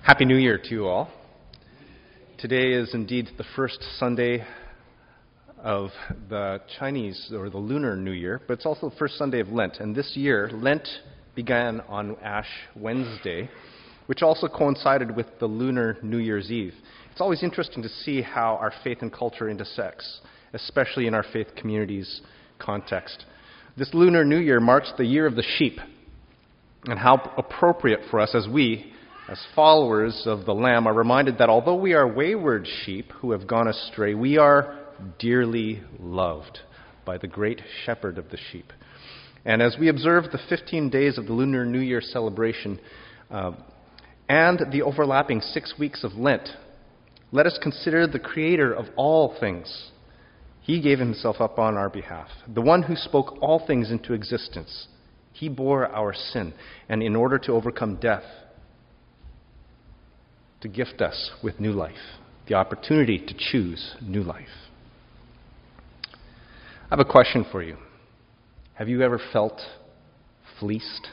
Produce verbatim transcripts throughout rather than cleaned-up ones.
Happy New Year to you all. Today is indeed the first Sunday of the Chinese, or the Lunar New Year, but it's also the first Sunday of Lent. And this year, Lent began on Ash Wednesday, which also coincided with the Lunar New Year's Eve. It's always interesting to see how our faith and culture intersects, especially in our faith community's context. This Lunar New Year marks the year of the sheep, and how appropriate for us as we, as followers of the Lamb, are reminded that although we are wayward sheep who have gone astray, we are dearly loved by the great shepherd of the sheep. And as we observe the fifteen days of the Lunar New Year celebration uh, and the overlapping six weeks of Lent, let us consider the Creator of all things. He gave himself up on our behalf, the one who spoke all things into existence. He bore our sin, and in order to overcome death, to gift us with new life, the opportunity to choose new life. I have a question for you. Have you ever felt fleeced?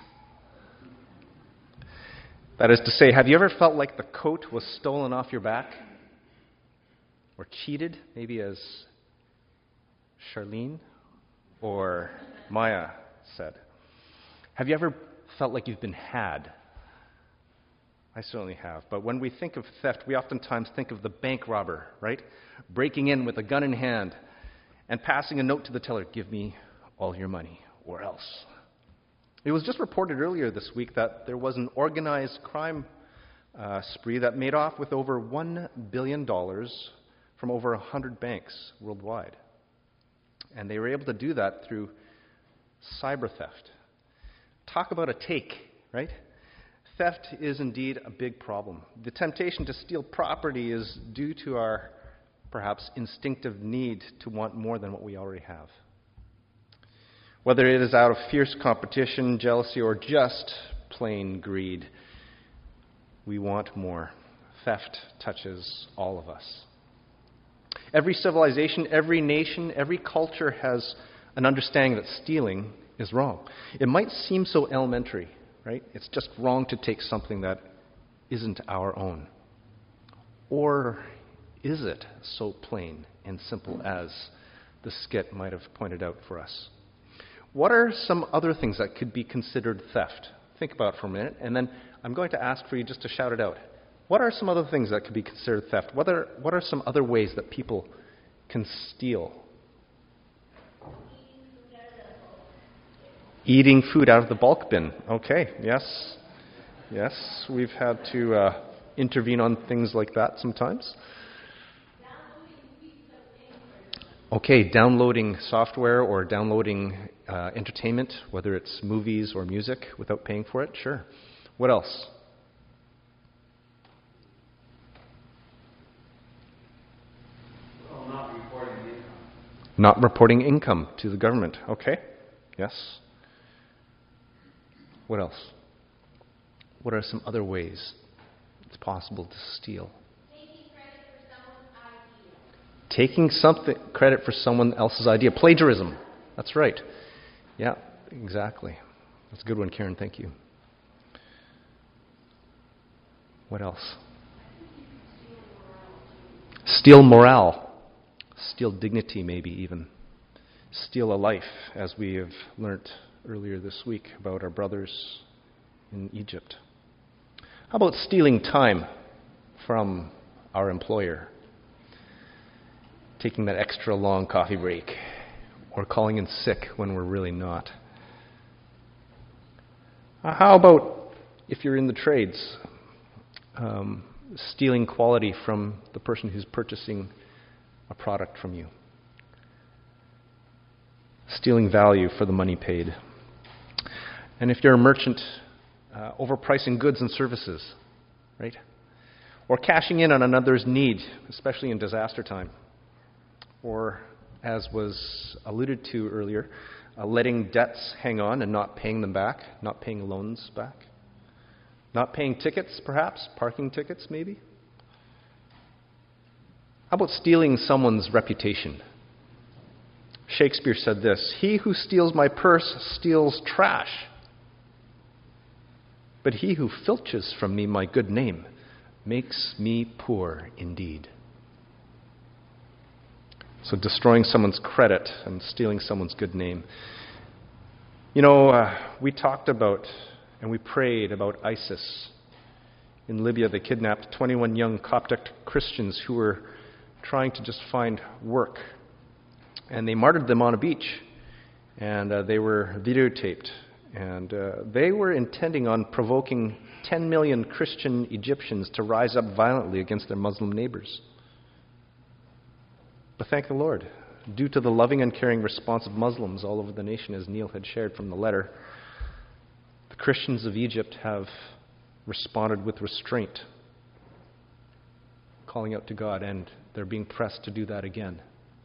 That is to say, have you ever felt like the coat was stolen off your back? Or cheated, maybe as Charlene or Maya said? Have you ever felt like you've been had? I certainly have. But when we think of theft, we oftentimes think of the bank robber, right? Breaking in with a gun in hand and passing a note to the teller, "Give me all your money, or else." It was just reported earlier this week that there was an organized crime uh, spree that made off with over one billion dollars from over one hundred banks worldwide. And they were able to do that through cyber theft. Talk about a take, right? Theft is indeed a big problem. The temptation to steal property is due to our, perhaps, instinctive need to want more than what we already have. Whether it is out of fierce competition, jealousy, or just plain greed, we want more. Theft touches all of us. Every civilization, every nation, every culture has an understanding that stealing is wrong. It might seem so elementary, right? It's just wrong to take something that isn't our own. Or is it so plain and simple as the skit might have pointed out for us? What are some other things that could be considered theft? Think about it for a minute, and then I'm going to ask for you just to shout it out. What are some other things that could be considered theft? What are, what are some other ways that people can steal? Eating food out of the bulk bin. Okay, yes. Yes, we've had to uh, intervene on things like that sometimes. Okay, downloading software or downloading uh, entertainment, whether it's movies or music, without paying for it. Sure. What else? Well, not reporting income. Not reporting income to the government. Okay. Yes. What else? What are some other ways it's possible to steal? Taking credit for someone's idea. Taking something credit for someone else's idea. Plagiarism. That's right. Yeah, exactly. That's a good one, Karen. Thank you. What else? Steal morale. Steal dignity, maybe even. Steal a life, as we have learnt earlier this week about our brothers in Egypt. How about stealing time from our employer? Taking that extra long coffee break, or calling in sick when we're really not. How about, if you're in the trades, um, stealing quality from the person who's purchasing a product from you? Stealing value for the money paid. And if you're a merchant, uh, overpricing goods and services, right? Or cashing in on another's need, especially in disaster time. Or, as was alluded to earlier, uh, letting debts hang on and not paying them back, not paying loans back. Not paying tickets, perhaps, parking tickets maybe. How about stealing someone's reputation? Shakespeare said this, "He who steals my purse steals trash. But he who filches from me my good name makes me poor indeed. So destroying someone's credit and stealing someone's good name. You know, uh, we talked about and we prayed about ISIS. In Libya, they kidnapped twenty-one young Coptic Christians who were trying to just find work. And they martyred them on a beach. And uh, they were videotaped. And uh, they were intending on provoking ten million Christian Egyptians to rise up violently against their Muslim neighbors. But thank the Lord, due to the loving and caring response of Muslims all over the nation, as Neil had shared from the letter, the Christians of Egypt have responded with restraint, calling out to God, and they're being pressed to do that again.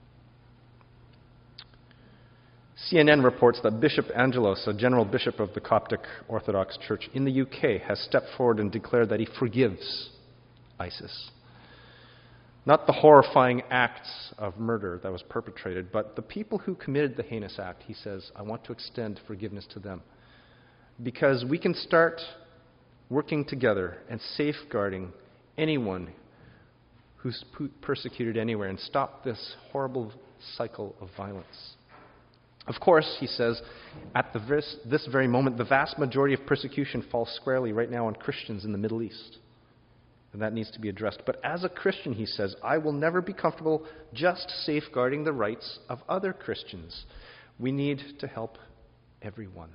C N N reports that Bishop Angelos, a general bishop of the Coptic Orthodox Church in the U K, has stepped forward and declared that he forgives ISIS. Not the horrifying acts of murder that was perpetrated, but the people who committed the heinous act. He says, I want to extend forgiveness to them. Because we can start working together and safeguarding anyone who's persecuted anywhere and stop this horrible cycle of violence. Of course, he says, at the vis- this very moment, the vast majority of persecution falls squarely right now on Christians in the Middle East. And that needs to be addressed. But as a Christian, he says, I will never be comfortable just safeguarding the rights of other Christians. We need to help everyone.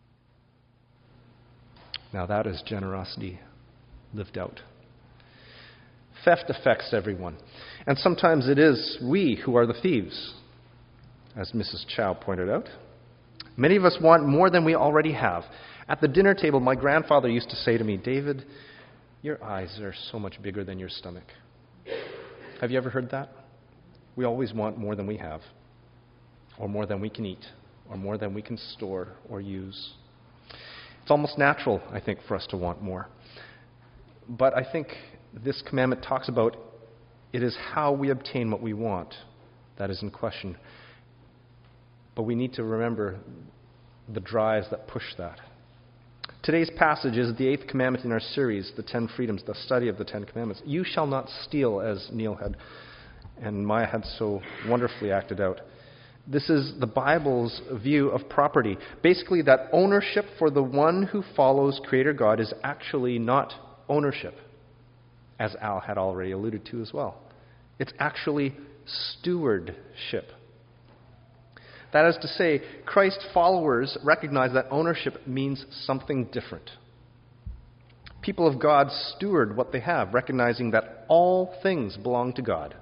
Now that is generosity lived out. Theft affects everyone. And sometimes it is we who are the thieves, as Missus Chow pointed out. Many of us want more than we already have. At the dinner table, my grandfather used to say to me, David, your eyes are so much bigger than your stomach. Have you ever heard that? We always want more than we have, or more than we can eat, or more than we can store or use. It's almost natural, I think, for us to want more. But I think this commandment talks about it is how we obtain what we want that is in question. But we need to remember the drives that push that. Today's passage is the eighth commandment in our series, The Ten Freedoms, the study of the Ten Commandments. You shall not steal, as Neil had and Maya had so wonderfully acted out. This is the Bible's view of property. Basically, that ownership for the one who follows Creator God is actually not ownership, as Al had already alluded to as well. It's actually stewardship. That is to say, Christ followers recognize that ownership means something different. People of God steward what they have, recognizing that all things belong to God.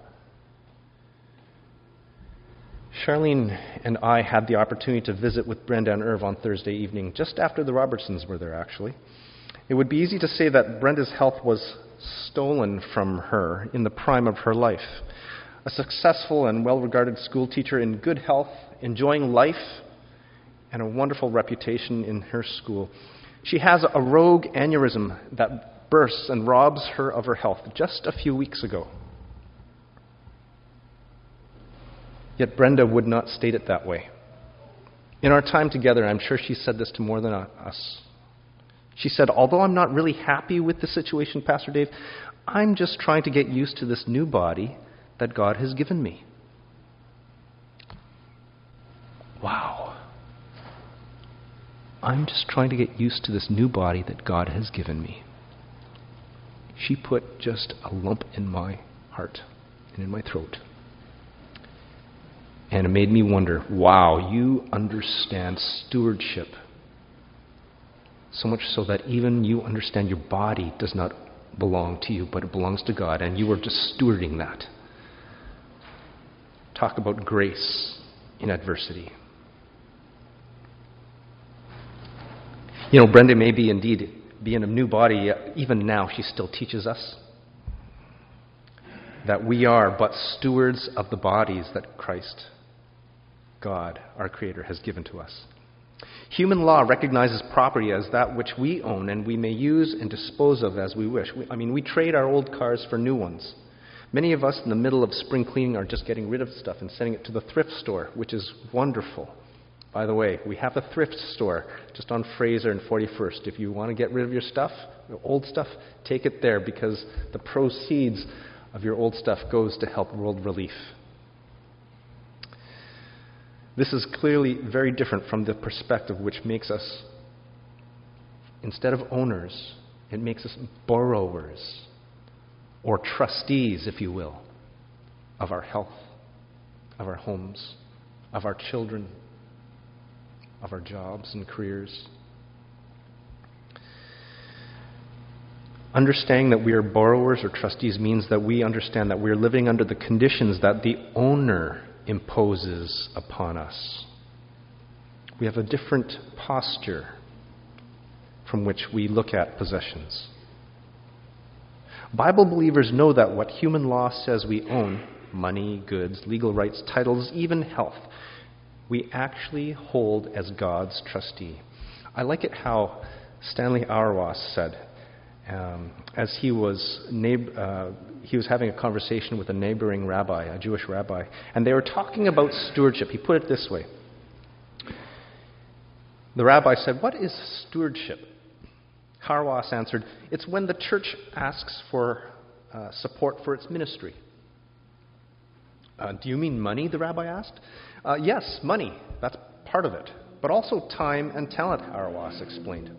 Charlene and I had the opportunity to visit with Brenda and Irv on Thursday evening, just after the Robertsons were there, actually. It would be easy to say that Brenda's health was stolen from her in the prime of her life. A successful and well-regarded school teacher in good health, enjoying life, and a wonderful reputation in her school. She has a rogue aneurysm that bursts and robs her of her health just a few weeks ago. Yet Brenda would not state it that way. In our time together, I'm sure she said this to more than us. She said, although I'm not really happy with the situation, Pastor Dave, I'm just trying to get used to this new body that God has given me. Wow. I'm just trying to get used to this new body that God has given me. She put just a lump in my heart and in my throat. And it made me wonder, wow, you understand stewardship. So much so that even you understand your body does not belong to you, but it belongs to God, and you are just stewarding that. Talk about grace in adversity. You know, Brenda may be indeed be in a new body. Even now, she still teaches us that we are but stewards of the bodies that Christ, God, our Creator, has given to us. Human law recognizes property as that which we own and we may use and dispose of as we wish. We, I mean, we trade our old cars for new ones. Many of us in the middle of spring cleaning are just getting rid of stuff and sending it to the thrift store, which is wonderful. By the way, we have a thrift store just on Fraser and forty-first. If you want to get rid of your stuff, your old stuff, take it there because the proceeds of your old stuff goes to help World Relief. This is clearly very different from the perspective which makes us, instead of owners, it makes us borrowers, or trustees, if you will, of our health, of our homes, of our children, of our jobs and careers. Understanding that we are borrowers or trustees means that we understand that we are living under the conditions that the owner imposes upon us. We have a different posture from which we look at possessions. Bible believers know that what human law says we own, money, goods, legal rights, titles, even health, we actually hold as God's trustee. I like it how Stanley Auerbach said, um, as he was neighbor, uh, he was having a conversation with a neighboring rabbi, a Jewish rabbi, and they were talking about stewardship. He put it this way. The rabbi said, "What is stewardship?" Auerbach answered, "It's when the church asks for uh, support for its ministry." Uh, do you mean money, the rabbi asked. Uh, yes, money. That's part of it. But also time and talent, Auerbach explained.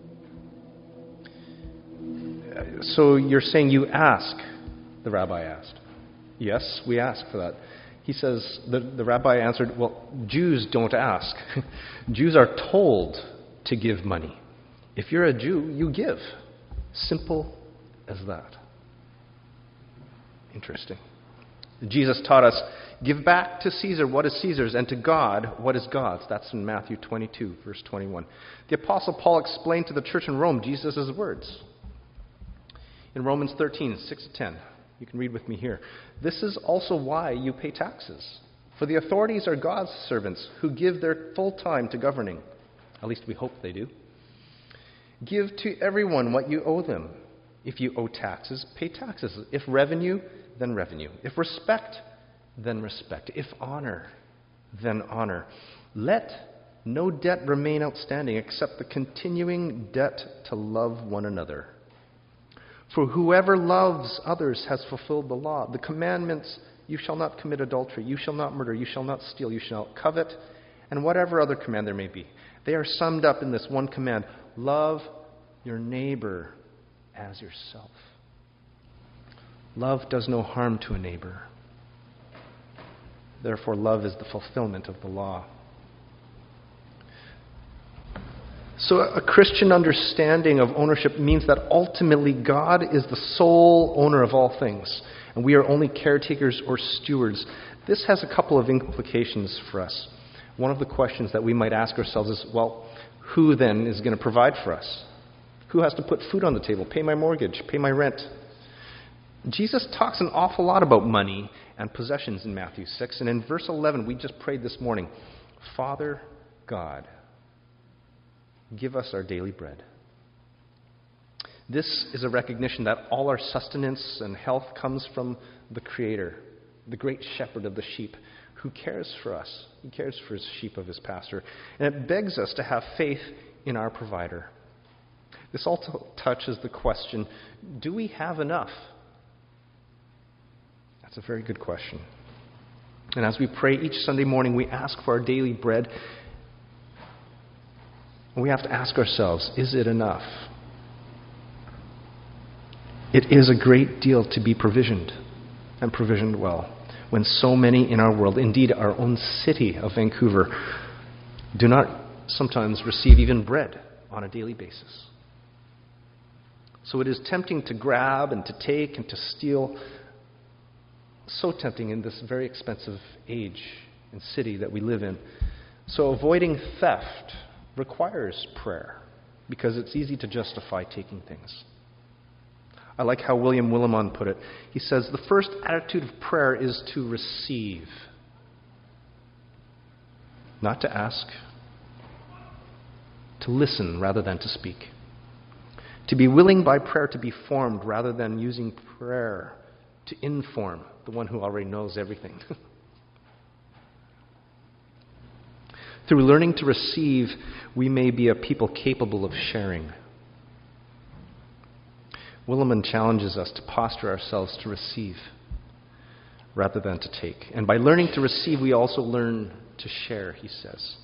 Uh, so you're saying you ask, the rabbi asked. Yes, we ask for that. He says, the, the rabbi answered, well, Jews don't ask. Jews are told to give money. If you're a Jew, you give. Simple as that. Interesting. Jesus taught us, give back to Caesar what is Caesar's, and to God what is God's. That's in Matthew twenty-two, verse twenty-one. The Apostle Paul explained to the church in Rome Jesus' words. In Romans thirteen, six to ten, you can read with me here. This is also why you pay taxes. For the authorities are God's servants who give their full time to governing. At least we hope they do. Give to everyone what you owe them. If you owe taxes, pay taxes. If revenue, then revenue. If respect, then respect. If honor, then honor. Let no debt remain outstanding except the continuing debt to love one another. For whoever loves others has fulfilled the law. The commandments, you shall not commit adultery, you shall not murder, you shall not steal, you shall not covet, and whatever other command there may be. They are summed up in this one command: love your neighbor as yourself. Love does no harm to a neighbor. Therefore, love is the fulfillment of the law. So a Christian understanding of ownership means that ultimately God is the sole owner of all things, and we are only caretakers or stewards. This has a couple of implications for us. One of the questions that we might ask ourselves is, well, who then is going to provide for us? Who has to put food on the table, pay my mortgage, pay my rent? Jesus talks an awful lot about money and possessions in Matthew six, and in verse eleven we just prayed this morning, Father God, give us our daily bread. This is a recognition that all our sustenance and health comes from the Creator, the great shepherd of the sheep, who cares for us. He cares for his sheep of his pasture. And it begs us to have faith in our provider. This also touches the question, do we have enough? That's a very good question. And as we pray each Sunday morning, we ask for our daily bread. We have to ask ourselves, is it enough? It is a great deal to be provisioned, and provisioned well, when so many in our world, indeed our own city of Vancouver, do not sometimes receive even bread on a daily basis. So it is tempting to grab and to take and to steal. So tempting in this very expensive age and city that we live in. So avoiding theft requires prayer, because it's easy to justify taking things. I like how William Willimon put it. He says, the first attitude of prayer is to receive, not to ask, to listen rather than to speak, to be willing by prayer to be formed rather than using prayer to inform the one who already knows everything. Through learning to receive, we may be a people capable of sharing. Willimon challenges us to posture ourselves to receive rather than to take. And by learning to receive, we also learn to share, he says.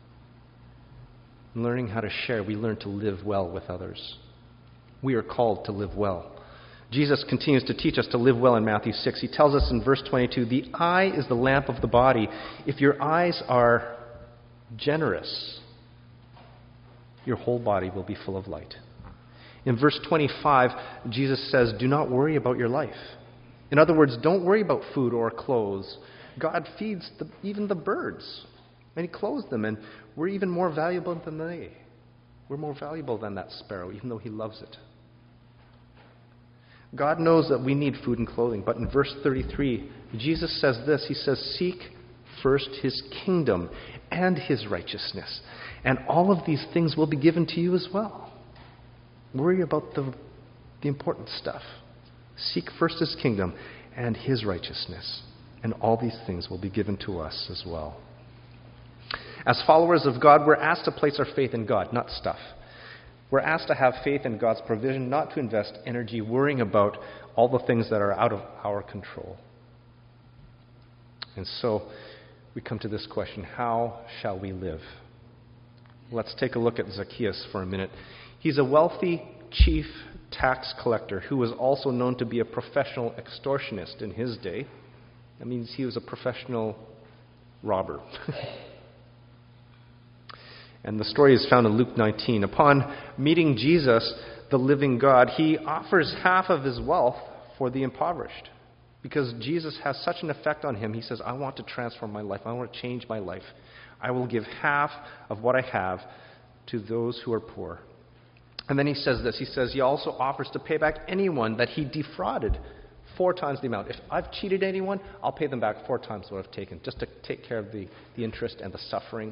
In learning how to share, we learn to live well with others. We are called to live well. Jesus continues to teach us to live well in Matthew six. He tells us in verse twenty-two, the eye is the lamp of the body. If your eyes are generous, your whole body will be full of light. In verse twenty-five, Jesus says, do not worry about your life. In other words, don't worry about food or clothes. God feeds the, even the birds, and he clothes them, and we're even more valuable than they. We're more valuable than that sparrow, even though he loves it. God knows that we need food and clothing, but in verse thirty-three, Jesus says this. He says, seek first his kingdom and his righteousness, and all of these things will be given to you as well. Worry about the, the important stuff. Seek first his kingdom and his righteousness, and all these things will be given to us as well. As followers of God, we're asked to place our faith in God, not stuff. We're asked to have faith in God's provision, not to invest energy worrying about all the things that are out of our control. And so we come to this question, how shall we live? Let's take a look at Zacchaeus for a minute. He's a wealthy chief tax collector who was also known to be a professional extortionist in his day. That means he was a professional robber. And the story is found in Luke nineteen. Upon meeting Jesus, the living God, he offers half of his wealth for the impoverished. Because Jesus has such an effect on him, he says, I want to transform my life. I want to change my life. I will give half of what I have to those who are poor. And then he says this. He says he also offers to pay back anyone that he defrauded four times the amount. If I've cheated anyone, I'll pay them back four times what I've taken, just to take care of the, the interest and the suffering.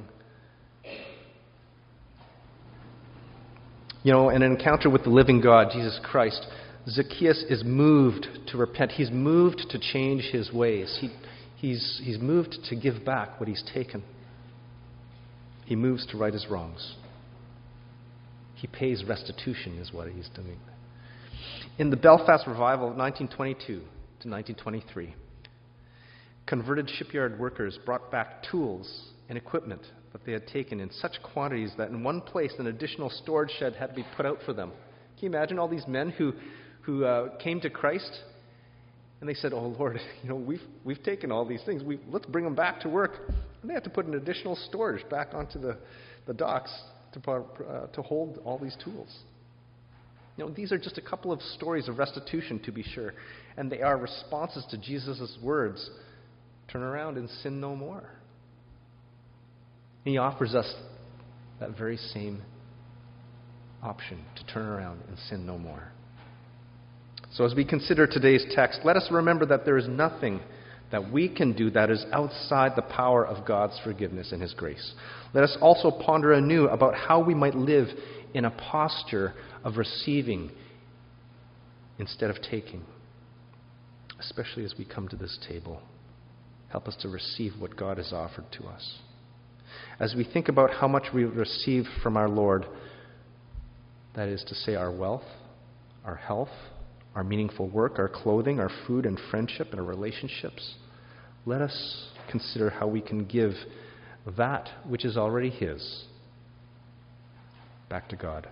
You know, in an encounter with the living God, Jesus Christ, Zacchaeus is moved to repent. He's moved to change his ways. He, he's, he's moved to give back what he's taken. He moves to right his wrongs. He pays restitution is what he's doing. In the Belfast Revival of nineteen twenty-two to nineteen twenty-three, converted shipyard workers brought back tools and equipment that they had taken in such quantities that in one place an additional storage shed had to be put out for them. Can you imagine all these men who, who uh, came to Christ and they said, oh Lord, you know, we've, we've taken all these things. We, let's bring them back to work. And they have to put an additional storage back onto the, the docks to, uh, to hold all these tools. You know, these are just a couple of stories of restitution, to be sure. And they are responses to Jesus' words, turn around and sin no more. And he offers us that very same option to turn around and sin no more. So as we consider today's text, let us remember that there is nothing that we can do that is outside the power of God's forgiveness and his grace. Let us also ponder anew about how we might live in a posture of receiving instead of taking, especially as we come to this table. Help us to receive what God has offered to us. As we think about how much we receive from our Lord, that is to say, our wealth, our health, our meaningful work, our clothing, our food and friendship and our relationships, let us consider how we can give that which is already his back to God.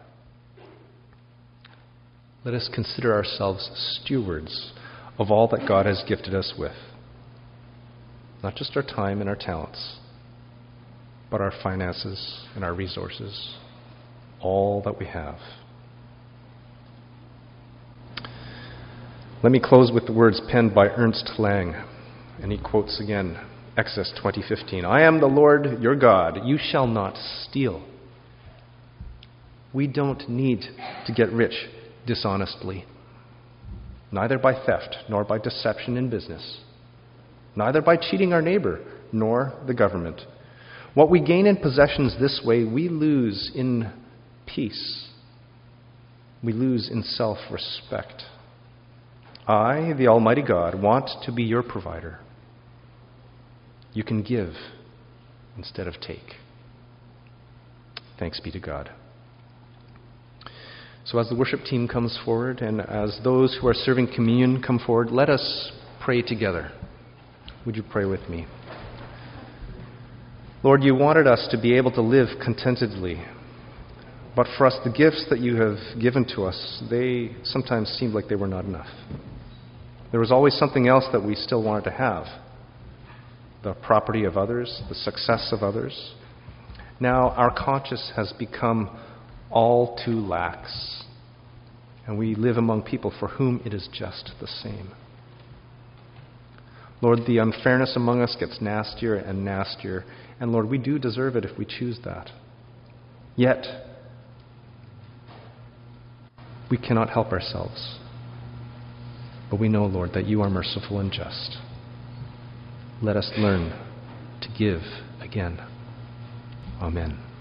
Let us consider ourselves stewards of all that God has gifted us with. Not just our time and our talents, but our finances and our resources, all that we have. Let me close with the words penned by Ernst Lang, and he quotes again Exodus twenty fifteen. I am the Lord your God. You shall not steal. We don't need to get rich dishonestly, neither by theft nor by deception in business, neither by cheating our neighbor nor the government. What we gain in possessions this way, we lose in peace. We lose in self-respect. I, the Almighty God, want to be your provider. You can give instead of take. Thanks be to God. So as the worship team comes forward and as those who are serving communion come forward, let us pray together. Would you pray with me? Lord, you wanted us to be able to live contentedly. But for us, the gifts that you have given to us, they sometimes seemed like they were not enough. There was always something else that we still wanted to have. The property of others, the success of others. Now our conscience has become all too lax. And we live among people for whom it is just the same. Lord, the unfairness among us gets nastier and nastier. And Lord, we do deserve it if we choose that. Yet, we cannot help ourselves. But we know, Lord, that you are merciful and just. Let us learn to give again. Amen.